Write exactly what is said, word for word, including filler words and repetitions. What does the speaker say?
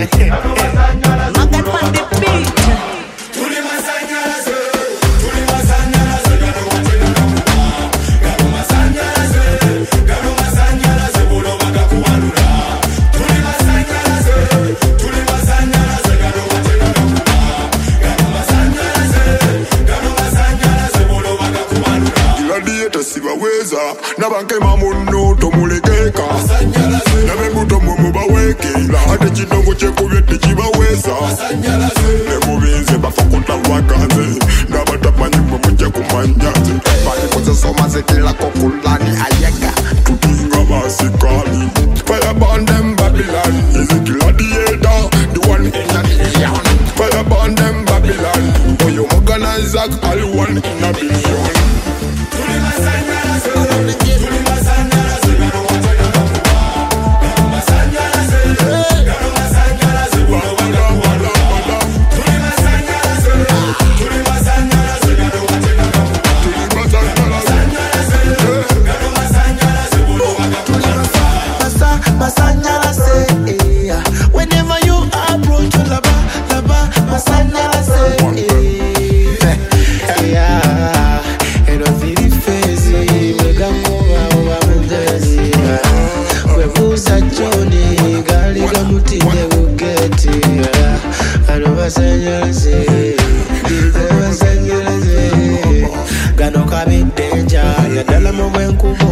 Magan on the beat. Siwaweza na banke mamuno tomulegeka nabebuto mumubawekela ate kidongo kyekubye tekibaweza nemubize bafakuta waganze nabatamanyi mwe mujja kumanyaze balikozesomaze kilako kulani ayega tutinga basikali fire burn them Babylon is it gladiator the one in a million fire burn them Babylon for you organize all one in a billion. Whenever you approach to laba, laba, masanyala say, yeah, and I feel fancy, mega mova over Mendezi. We was a Johnny, Galiga Muti, they will get it. I know masanyala say, masanyala say, Gano kabi danger, ya dala mo wenku.